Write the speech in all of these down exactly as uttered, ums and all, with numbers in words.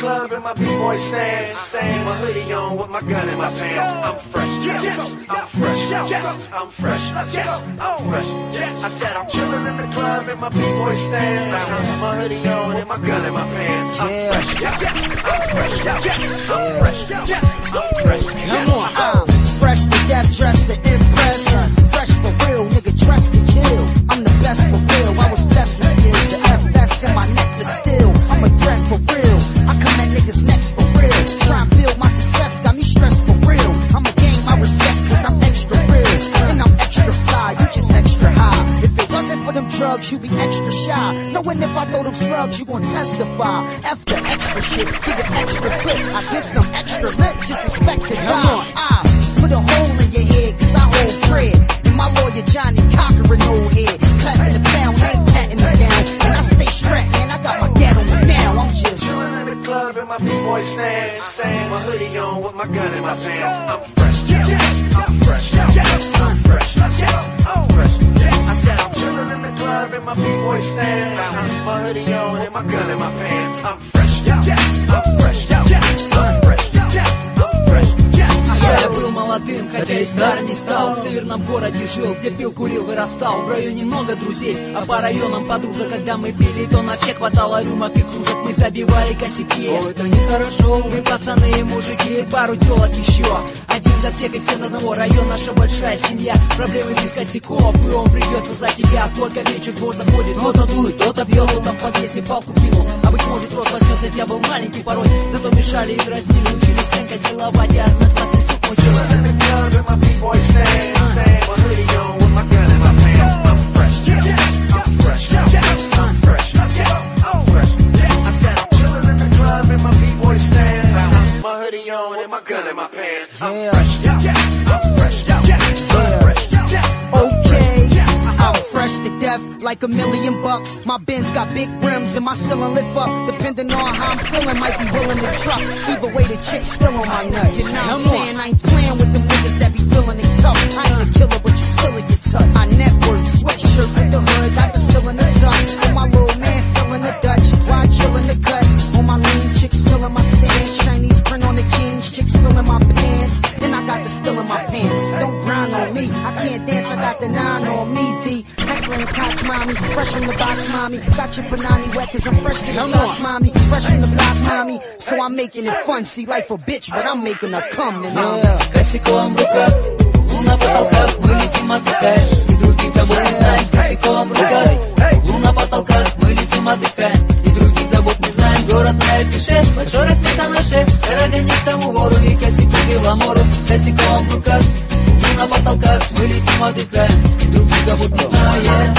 club and my b-boy stand, stand. My hoodie on with my gun in my pants. I'm fresh, yes, I'm fresh, yes, I'm fresh, yes, I'm fresh, yes. I said I'm chillin' in the club and my b-boy stand. My hoodie on and my gun in my pants. I'm fresh, yes, I'm fresh, yes, I'm fresh, yes, I'm fresh, yes. Come on, I'm fresh to death, dressed to impress us. Fresh for real, nigga, dressed to kill. I'm the best for real. I was blessed with skills. The F S in my necklace still. I'm a threat for real. I come at niggas next for real. Try and build my success, got me stressed for real. I'ma gain my respect cause I'm extra real. And I'm extra fly, you just extra high. If it wasn't for them drugs, you be extra shy. Knowing if I throw them slugs, you gon' testify. F the extra shit, give it extra quick. I get some extra lip, just expect to die. I put a hole in your head cause I hold bread. And my lawyer Johnny Cochran old head. Clapping the pound, ain't patting me down. And I stay strapped, man, I got my gat on me now. I'm just chillin' in the club and my b-boy stand, stand. My hoodie on with my gun in my pants. I'm fresh, yes, I'm fresh, yes, I'm fresh, yes, I'm fresh, yes. I said I'm chillin' in the club and my b-boy stand, my hoodie on and my gun in my pants. I'm fresh, yes, I'm fresh, yes, I'm fresh, yes, I'm fresh, yes. Я был молодым, хотя и старым не стал. В северном городе жил, где пил, курил, вырастал. В районе много друзей, а по районам подружек. Когда мы пили, то на всех хватало рюмок и кружек. Мы забивали косяки. О, это нехорошо. Мы пацаны и мужики, пару телок еще. Один за всех и все за одного. Район наша большая семья. Проблемы без косяков, и он придется за тебя. Только вечер двор заходит, кто-то дует, кто-то бьет, кто-то в подъезде палку кинул. А быть может рост возьмется, я был маленький порой. Зато мешали и дразнили, учили сценка целовать и одноклассниц. Chillin' in the club and my b-boy stand, stand. My hoodie on with my gun in my pants. I'm fresh, yes, I'm fresh, yes, I'm fresh, yes, I'm fresh, yes. I said I'm chillin' in the club and my b-boy stand, my hoodie on and my gun in my pants. I'm fresh, yes, I'm fresh, yes, I'm fresh, yes. okay. I'm fresh to death, like a million bucks. My Benz got big rims and my ceiling lift up. Depending on how I'm feeling, might be willing to truck. Either way, the chick's still on my nuts. You know what I'm saying? I ain't playing with them niggas that be feeling it tough. I ain't a killer, but you still get touched. I network, sweatshirt with the hood, got the still in the touch. And my little man still in the Dutch, why chillin' the cut? On my lean, chicks still in my stance. Chinese print on the jeans, chicks still in my pants. And I got the still in my pants. Don't grind on me, I can't dance, I got the nine on me. D, heckling coach, mommy, fresh from the box, mommy. Got your panani wet cause I'm fresh to the socks, mommy. Fresh from the block, mommy. So I'm making it fun, see life a bitch, but I'm making her come, and I'm косяком в руках, луна в потолках, мы летим отдыхаем, и других забот не знаем. С косяком в руках, луна в потолках, мы летим отдыхаем, и других забот не знаем. Город на Эфише, большой ракета на шее, дорога не к тому вору, и косяку беломору. Косяком в руках, луна в потолках, мы летим отдыхаем, и других забот не знаем.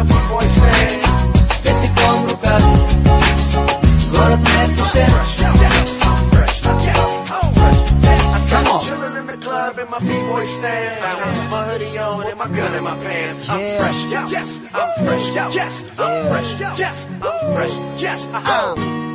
Косяком в руках, город на Эфише. And my b-boy stand, my hoodie on and my gun in my pants. I'm fresh, yes, I'm fresh, yes, I'm fresh, yes, I'm fresh, yes, I'm